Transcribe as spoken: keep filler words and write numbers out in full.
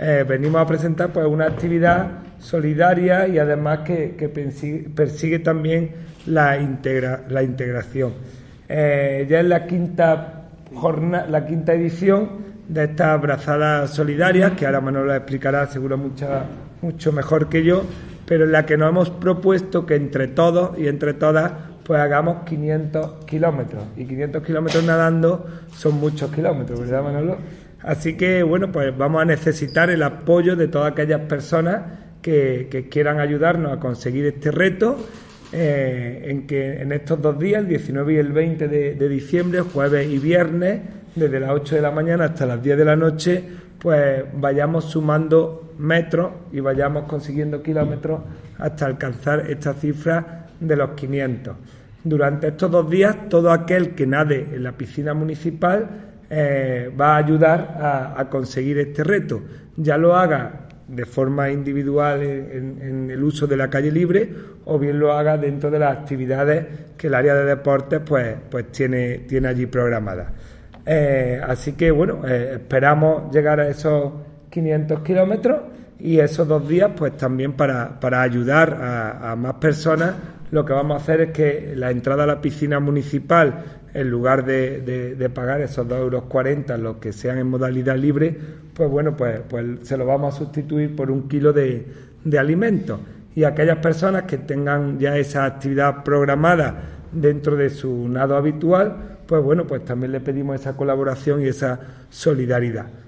eh, venimos a presentar pues una actividad solidaria y además que, que persigue, persigue también la, integra, la integración. Eh, ya es la quinta jornada, la quinta edición de estas brazadas solidarias, que ahora Manolo explicará seguro mucha, mucho mejor que yo, pero en la que nos hemos propuesto que entre todos y entre todas pues hagamos quinientos kilómetros, y quinientos kilómetros nadando son muchos kilómetros, ¿verdad, Manolo? Así que, bueno, pues vamos a necesitar el apoyo de todas aquellas personas que, que quieran ayudarnos a conseguir este reto, eh, en que en estos dos días, el diecinueve y el veinte de, de diciembre, jueves y viernes, desde las ocho de la mañana hasta las diez de la noche, pues vayamos sumando metros y vayamos consiguiendo kilómetros hasta alcanzar esta cifra de los quinientos. Durante estos dos días, todo aquel que nade en la piscina municipal eh, va a ayudar a, a conseguir este reto. Ya lo haga de forma individual en, en el uso de la calle libre, o bien lo haga dentro de las actividades que el área de deportes pues, pues tiene, tiene allí programadas. Eh, así que bueno, eh, esperamos llegar a esos quinientos kilómetros y esos dos días pues también para, para ayudar a, a más personas. Lo que vamos a hacer es que la entrada a la piscina municipal, en lugar de, de, de pagar esos dos euros cuarenta, los que sean en modalidad libre, pues bueno, pues, pues se lo vamos a sustituir por un kilo de, de alimentos. Y aquellas personas que tengan ya esa actividad programada dentro de su nado habitual, pues bueno, pues también le pedimos esa colaboración y esa solidaridad.